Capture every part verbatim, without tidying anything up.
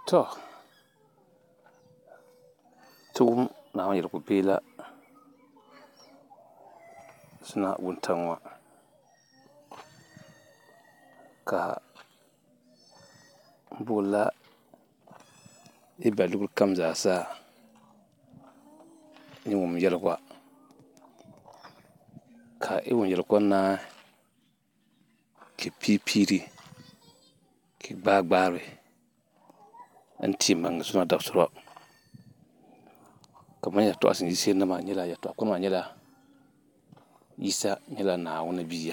To tugum na yɛl ku beela suna wuntaŋ wa ka bola i baluguru kam zaasa ni wum yɛlwa ka i wum yɛlgɔ na ki piipiiri ki gbaai gbaari n ti maŋa suna dabsirɔ kamar yɛltɔɣa yinsi nama nyɛla yɛltɔɣa kuli maa nyɛla yisa nyɛla Naawuni bia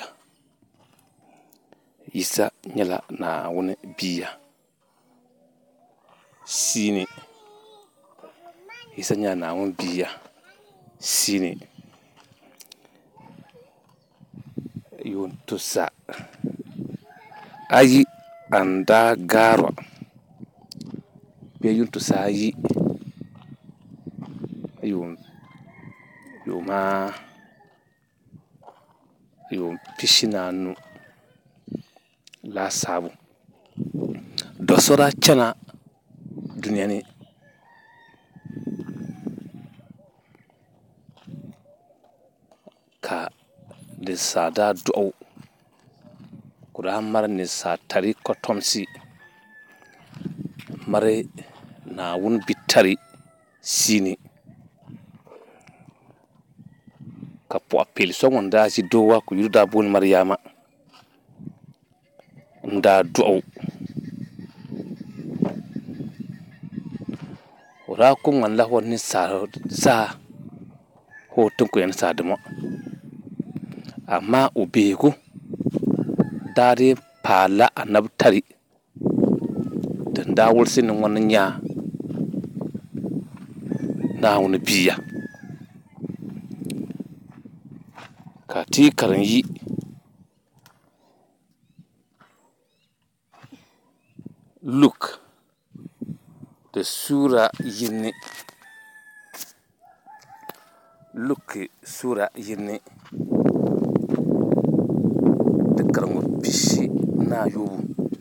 yisa nyɛla Naawuni bia siini yisa nyɛla Naawuni bia siini yuntusa ayi an daa gaarɔ bee yuntusa ayi yomaa yompishinanu laasabu dɔsɔra chana duniya ni ka ninsaa daa dɔɣu ku daa mali ninsaa tari kɔtomsi mari Naawuni bitari siini ka pɔɣipeeli so ŋun daa ʒi doo wa ka yuli daa booni Mariyama n daa dɔɣu o daa ku ŋmanila o ninsaal zaa o tin ku nyɛ ninsaal dimo amaa o beegu daa dii paalla Annabi tari din daa wulisi ni ŋɔ ni nya Naawuni bia ka a ti yi karim yi Luk di suura yini Luki suura yini di kariŋmi pishi naayɔbu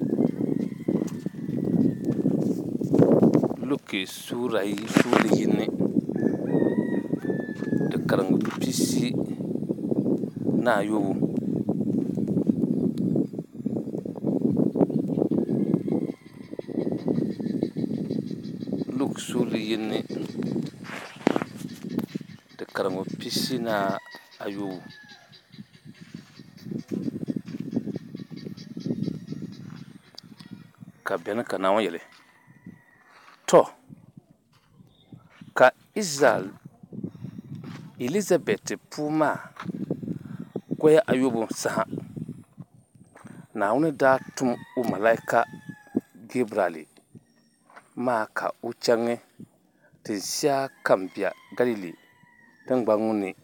Luki suura suuli yini di kariŋmi pishi naayɔbu Luki suuli yini di kariŋmi pishi naayɔbu ka beni ka Naawuni yɛli to ka Israel Elizabeth puu maa kɔya ayɔbu saha Naawuni daa tum o malaika Gabriel maa ka o chaŋ ti ʒiya kam biɛɣu Galili tiŋgbani ŋɔ ni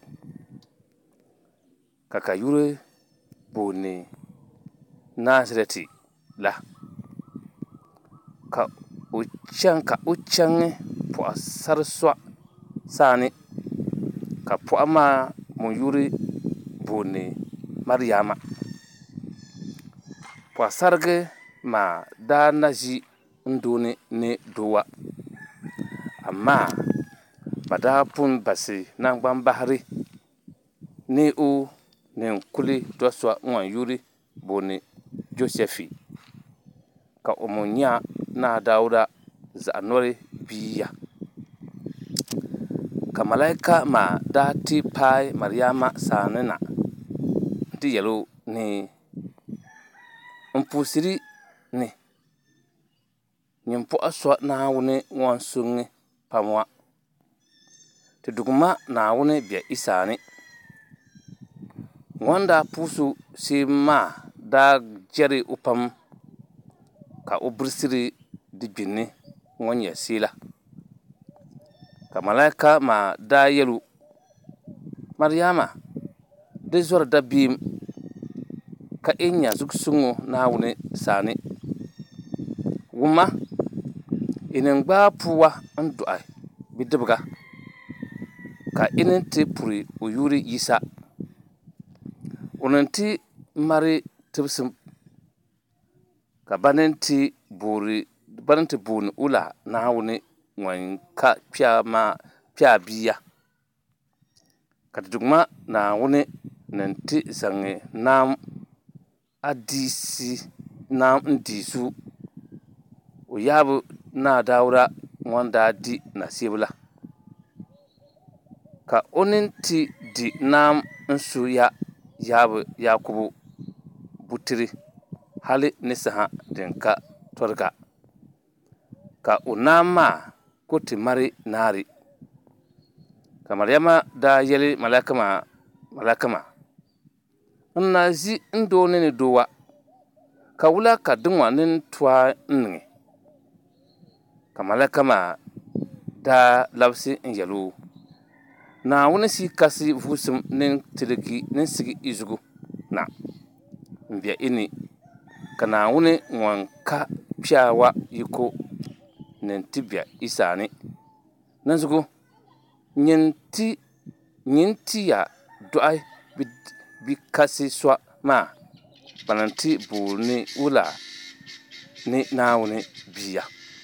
ka ka yuri booni Nazareti la ka o chaŋ ka o chaŋ pɔɣisari so saani ka pɔɣi maa ŋun yuri booni Mariyama pɔɣisarigi maa daa na ʒi n-dooni ni doowa amaa ba daa pun basi nangbambahiri ni o ni kuli do so ŋun yuri booni Josefi ka o mu nya Naadauda zaɣ'nɔli bia ka malaika maa daa ti paai Mariyama saani na nti yɛli o ni n puusiri ni nyini pɔɣi so Naawuni ŋun suŋ pam wa ti duɣima Naawuni be i saani ŋun daa puusi shee maa daa jɛri o pam ka o birisiri di gbinni ŋun nyɛ shee la ka malaika maa daa yɛli o Mariyama di zɔri dabeem ka yi nya zuɣu suŋɔ Naawuni saani wuma yi ni gbaai puuwa n-dɔɣi bidibga ka yi ni ti puri o yuri yisa o ni ti mari tibsim ka ba ni ti boori barin ti booni ula Naawuni ŋun ka kpɛma maa kpɛa bia ka ti duɣima Naawuni ni ti zaŋ naam adiisi naam n diisu o yaabu Naa Daawuda ŋun daa di nasiibu la ka o nin ti di naam n suya yaabu Yakubu butiri hali ni saha din ka toriga ka o naam maa ku ti mari naari ka Mariyama daa yɛli malaika maa malaika maa n na ʒi n doo ni ni doowa ka wula ka di ŋɔ nin tɔa n niŋi ka malaika maa daa labisi n yɛli o Naawuni sii kasi vuusim nin tiligi nin sigi izugu na n bɛ ini ka Naawuni ŋun ka kpɛawa yiko nin ti bɛ isaani nanzugu nyin ti nyin tiya dɔɣi bi kasi sɔɣ maa kpanin ti booni wula ni Naawuni bia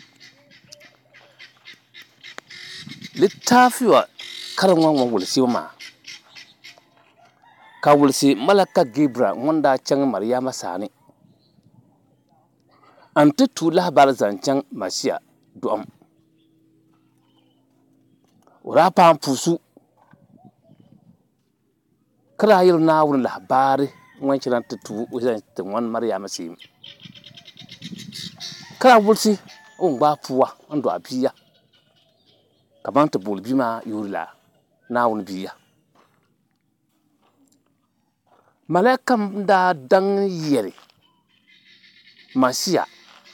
littaafiwa karim ŋɔ ŋun wulisibu maa ka wulisi malaka Gabriel ŋun daa chaŋ Mariyama saani n ti tu lahabali zaŋ chaŋ Masiya dɔɣim o daa paai puusu ka daa yɛli Naawuni lahabali ŋun chɛna ti tu o zaŋ ti ŋɔni Mariyama sheem ka daa wulisi o ni gbaai puuwa n dɔɣi bia ka ban ti booli bia maa yoorila Naawuni bia malaika m daa daŋ yɛli Masiya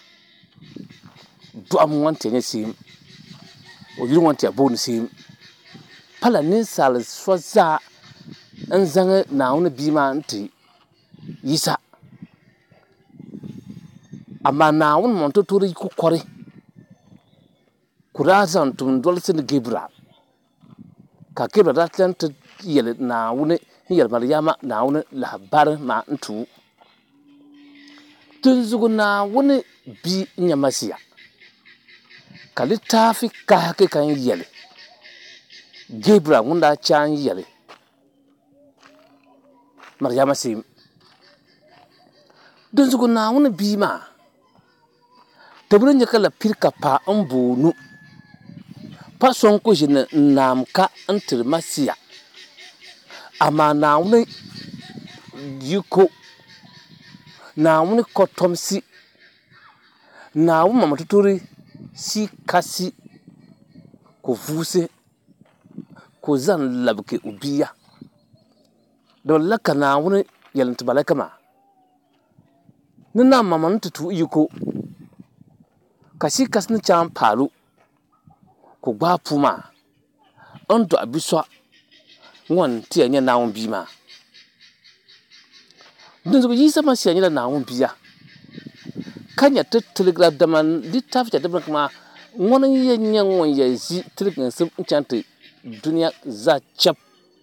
dɔɣim ŋun ti nyɛ sheem o yuli ŋun ti booni sheem pala ninsaali so zaa n zaŋ Naawuni bia maa n ti yisa amaa Naawuni ŋun ti toori yi ku kɔri ku daa zaŋ tum dolisi ni Gabriel ka Gabriel daa chaŋ ti yɛli Naawuni n yɛli Mariyama Naawuni lahabali maa n tu tinzugu Naawuni bia n nyɛ Masiya ka littaafi kahiki kan yɛli Gabriel ŋun daa chaŋ yɛli Mariyama sheem dinzugu Naawuni bia maa ti bi ni nya ka la piri ka pa n boonu pa so n ku ʒi ni n naam ka n tiri Masiya amaa Naawuni yiko Naawuni kotomsi Naawuni mama tutori sii kasi ku vuusi ku zaŋ labigi o bia dɔla ka Naawuni yɛlim ti malaika maa ni naam mama ni ti tu yiko ka sii kasi ni chaŋ paalu ku gbaai puu maa n dɔɣi bia so ŋun tiya nyɛ Naawuni bia maa dinzugu Yiisa Masiya nyɛla Naawuni bia ka nyɛ ti tiligira dama littaafi shɛli din bini maa ŋuni n yɛn nyɛ ŋun yɛn ʒi tiliginsi n chaŋ ti duniya zaa chɛbu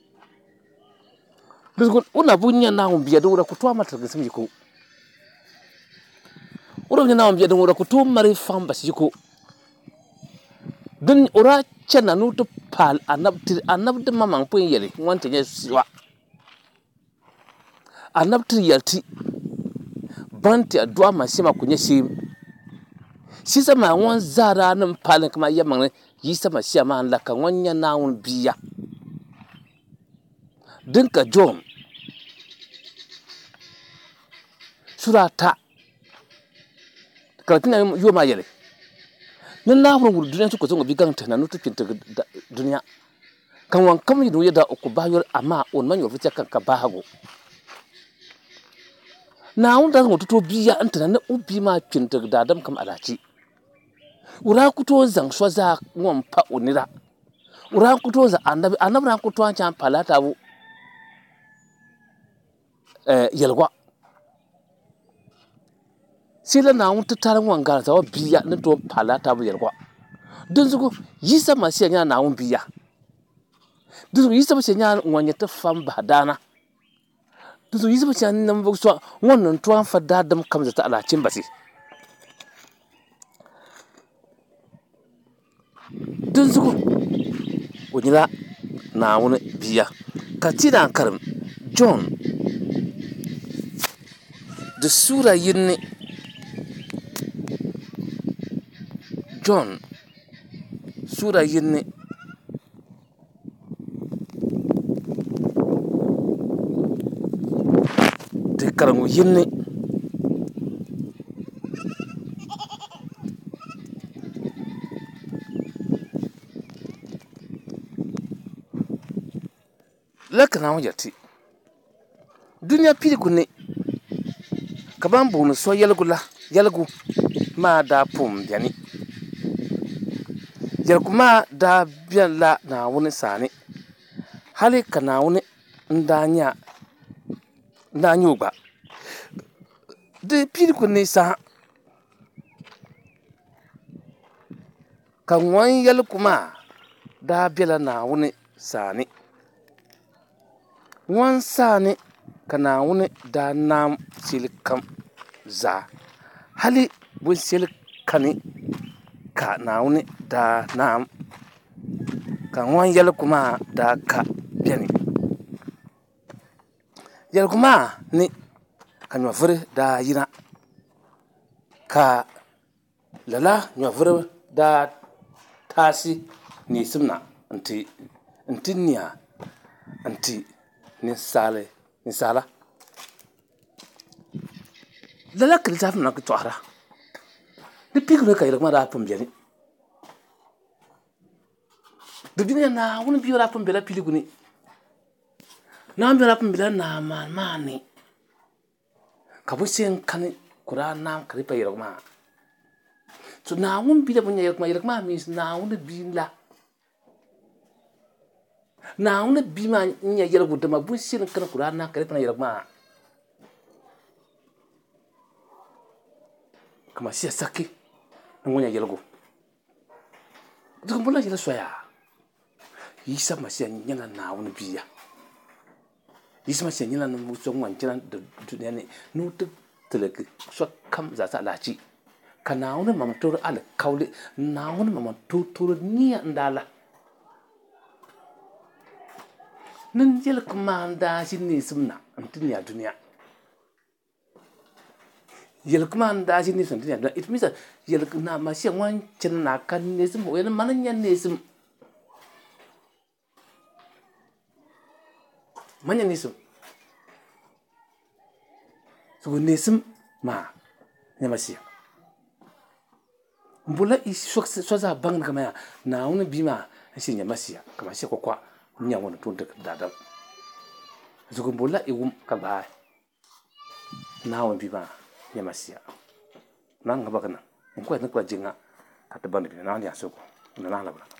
dinzugu o na bi nyɛ Naawuni bia din wuhira ku tooi mali tiliginsim yiko o na bi nyɛ Naawuni bia din wuhira ku tooi mali fahim basi yiko din o daa chɛna ni o ti paali anabi tiri anabi din mamaŋ pun yɛli ŋun ti nyɛ siwa anabi tiri yɛli ti ban ti dɔɣi Masiya maa ku nyɛ sheem Siisa maa ŋun zaa daa ni paali kama yɛlimaŋli Yiisa Masiya maa la ka ŋun nyɛ Naawuni bia din ka John sura ata ka di tina yo maa yɛli ni Naawuni wuli duniya ko zaŋ o bia gaŋ tihina ni o ti kpɛ n-tiri duniya ka ŋun kam yidin o yɛda o ku bahi yɔli amaa o nima nyɔri vutia kan ka baahigu Naawuni daa zaŋ o ti tooi bia n tina ni o bia maa kpɛ n-tiri daadam kam alaachi o daa ku tooi zaŋ so zaa ŋun pa o nira o daa ku tooi zaŋ anabi anabi daa ku tooi chaŋ pa laasabu yɛliga sila Naawuni ti tali ŋun gari zawa bia ni tooi pa laasabu yɛliga dinzugu Yiisa Masiya nyɛla Naawuni bia dinzugu Yiisa Masiya nyɛla ŋun nyɛ ti fam bahi daana dinzugu Yiisa Masiya ninvuɣu so ŋun ni tooi fa daadam kam zata alaachi basi Dunzugu o nyɛla Naawuni bia ka ti daan karim John di sura yinni John sura yinni di karingu yinni la ka Naawuni yɛli duniya piligu ni ka ban booni so yɛligu la yɛligu maa daa pun biɛni yɛligu maa daa biɛni la Naawuni saani hali ka Naawuni n daa nya n daa nyɛ o gba di piligu ni sa ka ŋɔn yɛligu maa daa biɛla Naawuni saani ŋɔn saani ka Naawuni daa naam shɛli kam zaa hali bunshɛli kani ka Naawuni daa naam ka ŋɔn yɛligu maa daa ka biɛni yɛligu maa ni ka nyɔvuri daa yina ka lala nyɔvuri daa taasi neesim na n ti nia n ti ninsaali ninsaala lala ka littafin na ku tɔɣara di piligu ni ka yɛligu maa daa pun biɛni di duniya Naawuni bia daa pun biɛla piligu ni Naawuni bia daa pun biɛla naa maani maa ni ka bunshɛli kani ku daa naam ka di pa yɛligu maa so Naawuni bia la bin nya yɛligu maa yɛligu maa means Naawuni bia la Naawuni bia maa n nya yɛligu dama bunshɛli kani ku daa naam ka di pa yɛligu maa ka Masiya saki ni ŋɔ nya yɛligu dugu la yɛli soya Yisa Masiya nyɛla Naawuni bia Yisa Masiya nyɛla ninvuɣu so ŋun chɛna duniya ni ni o ti tiligi sokam zaasa lahachi ka Naawuni mam toori alikauli Naawuni mam toori niya n daa la nin yɛligu maa n daa ʒi neesim na n ti nya duniya yɛligu maa n daa ʒi neesim n ti nya duniya it means that yɛligu naa Masiya ŋun chɛna na ka neesim o yɛli mani nya neesim ma nya neesim so neesim maa nya Masiya n bɔla so zaa baŋni kama ya Naawuni bia maa n shi nya Masiya ka Masiya kɔkɔa nya ŋuni tun ti daadam zugu n bɔla i wum ka gbaai Naawuni bia maa nya Masiya na n ŋa ba ka niŋ n kɔhiri ni kpula jiŋa ka ti bandi bia Naawuni yaa soko n na naɣala bira